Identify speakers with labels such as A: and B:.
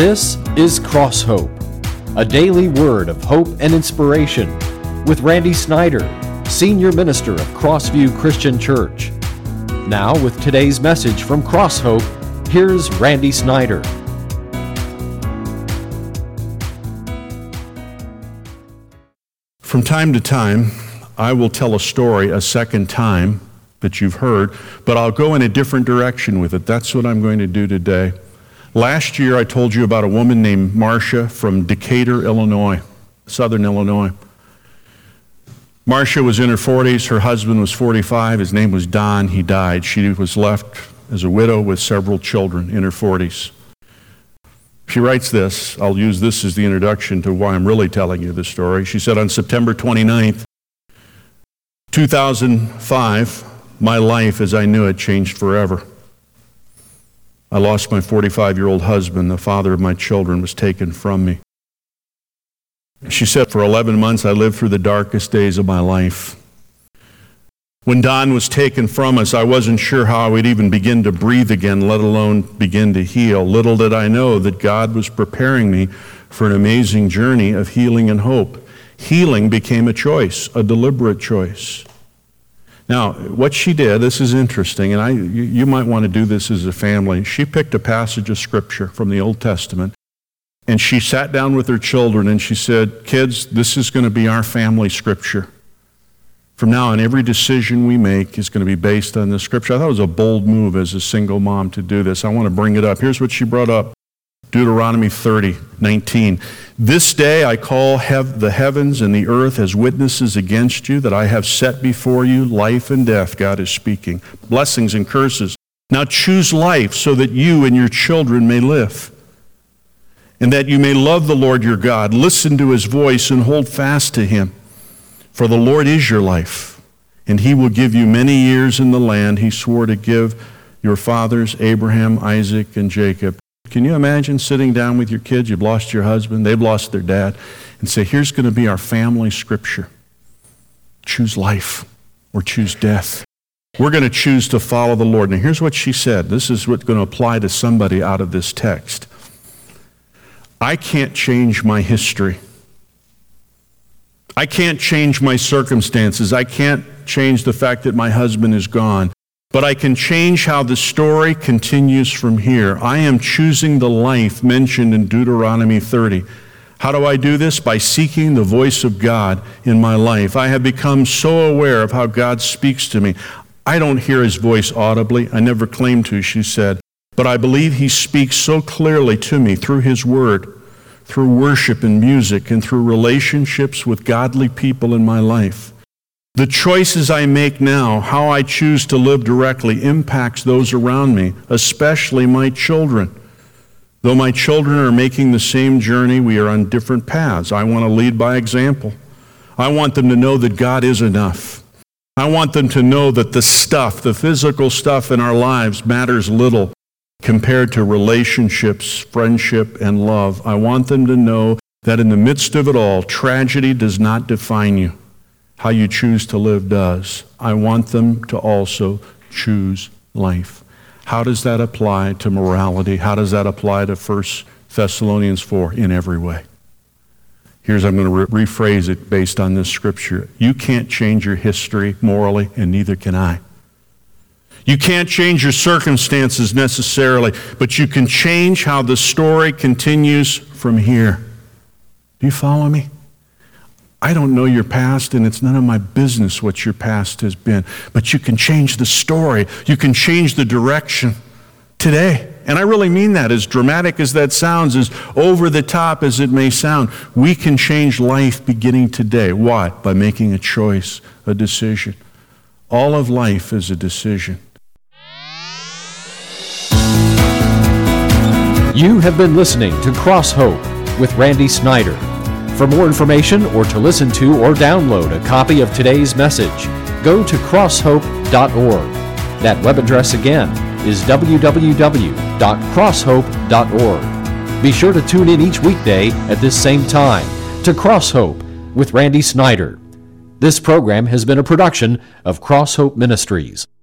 A: This is Cross Hope, a daily word of hope and inspiration with Randy Snyder, Senior Minister of Crossview Christian Church. Now with today's message from Cross Hope, here's Randy Snyder.
B: From time to time, I will tell a story a second time that you've heard, but I'll go in a different direction with it. That's what I'm going to do today. Last year, I told you about a woman named Marcia from Decatur, Illinois, southern Illinois. Marcia was in her 40s. Her husband was 45. His name was Don. He died. She was left as a widow with several children in her 40s. She writes this. I'll use this as the introduction to why I'm really telling you the story. She said, on September 29th, 2005, my life as I knew it changed forever. I lost my 45-year-old husband. The father of my children was taken from me. She said, for 11 months, I lived through the darkest days of my life. When Don was taken from us, I wasn't sure how I would even begin to breathe again, let alone begin to heal. Little did I know that God was preparing me for an amazing journey of healing and hope. Healing became a choice, a deliberate choice. Now, what she did, this is interesting, and you might want to do this as a family. She picked a passage of Scripture from the Old Testament, and she sat down with her children, and she said, kids, this is going to be our family Scripture. From now on, every decision we make is going to be based on this Scripture. I thought it was a bold move as a single mom to do this. I want to bring it up. Here's what she brought up. Deuteronomy 30:19. This day I call the heavens and the earth as witnesses against you that I have set before you life and death, God is speaking, blessings and curses. Now choose life so that you and your children may live, and that you may love the Lord your God, listen to his voice and hold fast to him. For the Lord is your life, and he will give you many years in the land he swore to give your fathers, Abraham, Isaac, and Jacob. Can you imagine sitting down with your kids? You've lost your husband, they've lost their dad, and say, here's going to be our family Scripture. Choose life or choose death. We're going to choose to follow the Lord. Now here's what she said. This is what's going to apply to somebody out of this text. I can't change my history. I can't change my circumstances. I can't change the fact that my husband is gone. But I can change how the story continues from here. I am choosing the life mentioned in Deuteronomy 30. How do I do this? By seeking the voice of God in my life. I have become so aware of how God speaks to me. I don't hear his voice audibly. I never claim to, she said. But I believe he speaks so clearly to me through his word, through worship and music, and through relationships with godly people in my life. The choices I make now, how I choose to live directly, impacts those around me, especially my children. Though my children are making the same journey, we are on different paths. I want to lead by example. I want them to know that God is enough. I want them to know that the physical stuff in our lives matters little compared to relationships, friendship, and love. I want them to know that in the midst of it all, tragedy does not define you. How you choose to live does. I want them to also choose life. How does that apply to morality? How does that apply to 1 Thessalonians 4? In every way. I'm going to rephrase it based on this scripture. You can't change your history morally, and neither can I. You can't change your circumstances necessarily, but you can change how the story continues from here. Do you follow me? I don't know your past, and it's none of my business what your past has been. But you can change the story. You can change the direction today. And I really mean that. As dramatic as that sounds, as over the top as it may sound, we can change life beginning today. Why? By making a choice, a decision. All of life is a decision.
A: You have been listening to Cross Hope with Randy Snyder. For more information or to listen to or download a copy of today's message, go to crosshope.org. That web address again is www.crosshope.org. Be sure to tune in each weekday at this same time to Cross Hope with Randy Snyder. This program has been a production of Cross Hope Ministries.